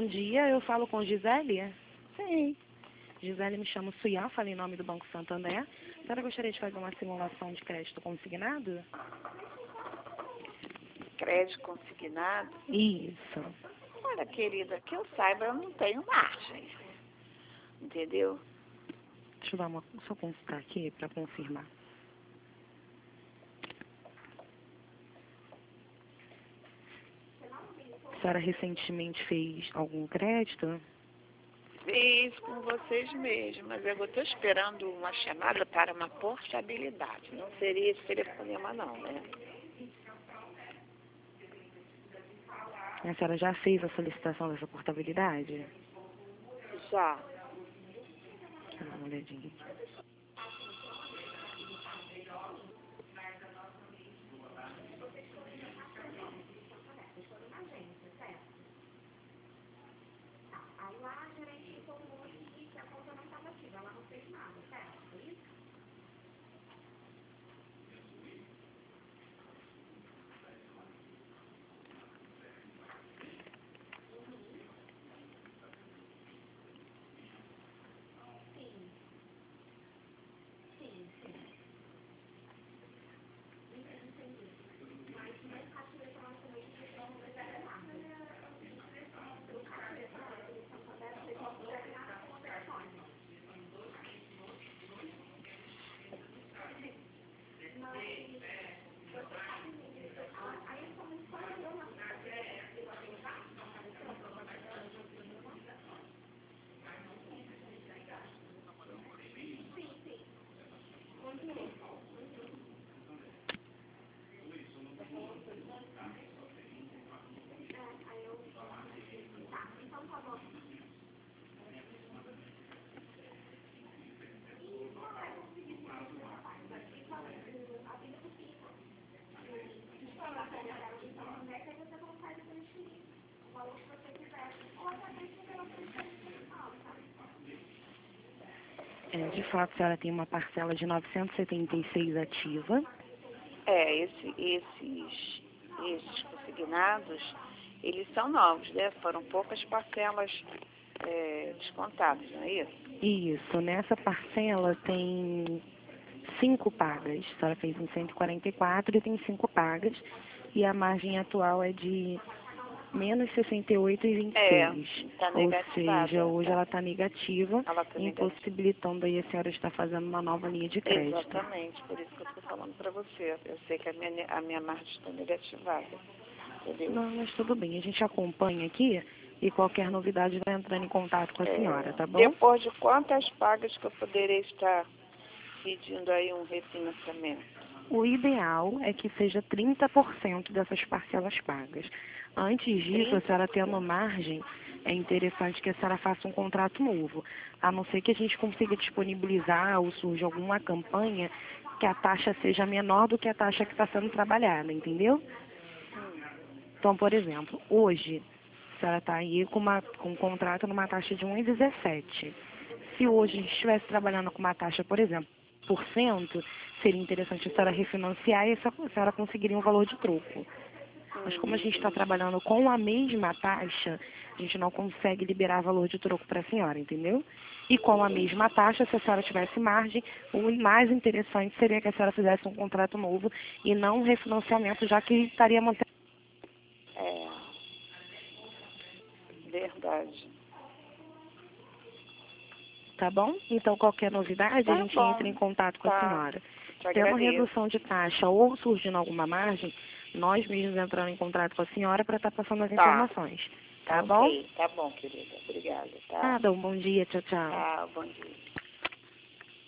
bom dia. Eu falo com Gisele. Sim. Gisele, me chamo Suiá, falo em nome do Banco Santander. A senhora gostaria de fazer uma simulação de crédito consignado? Crédito consignado? Isso. Olha, querida, que eu saiba, eu não tenho margem. Entendeu? Deixa eu dar uma... Só consultar aqui para confirmar. A senhora recentemente fez algum crédito? Fiz com vocês mesmos, mas eu estou esperando uma chamada para uma portabilidade. Não seria esse telefonema não, né? A senhora já fez a solicitação dessa portabilidade? Já. Deixa eu dar uma olhadinha aqui. De fato, a senhora tem uma parcela de 976 ativa. Esses consignados, eles são novos, né? Foram poucas parcelas descontadas, não é isso? Isso, nessa parcela tem 5 pagas. A senhora fez em 144 e tem 5 pagas. E a margem atual é de menos 68,26. Tá Ou negativada. seja, hoje ela está negativa, Ela tá impossibilitando aí a senhora estar fazendo uma nova linha de crédito. Exatamente, por isso que eu estou falando para você. Eu sei que a minha margem está negativada. Entendeu? Não, mas tudo bem. A gente acompanha aqui e qualquer novidade vai entrando em contato com a senhora, tá bom? Depois de quantas pagas que eu poderia estar pedindo aí um refinanciamento? O ideal é que seja 30% dessas parcelas pagas. Antes disso, a senhora tendo margem, é interessante que a senhora faça um contrato novo. A não ser que a gente consiga disponibilizar ou surja alguma campanha que a taxa seja menor do que a taxa que está sendo trabalhada, entendeu? Então, por exemplo, hoje, a senhora está aí com um contrato numa taxa de 1,17. Se hoje a gente estivesse trabalhando com uma taxa, por exemplo, por cento, seria interessante a senhora refinanciar e a senhora conseguiria um valor de troco. Mas como a gente está trabalhando com a mesma taxa, a gente não consegue liberar valor de troco para a senhora, entendeu? E com a mesma taxa, se a senhora tivesse margem, o mais interessante seria que a senhora fizesse um contrato novo e não um refinanciamento, já que estaria mantendo. Verdade. Tá bom? Então, qualquer novidade, a gente entra em contato com a senhora. Tendo redução de taxa ou surgindo alguma margem, nós mesmos entrando em contato com a senhora para estar passando as informações. Tá bom? Tá bom, querida. Obrigada, tá? Nada, um bom dia. Tchau, tchau. Tá, bom dia.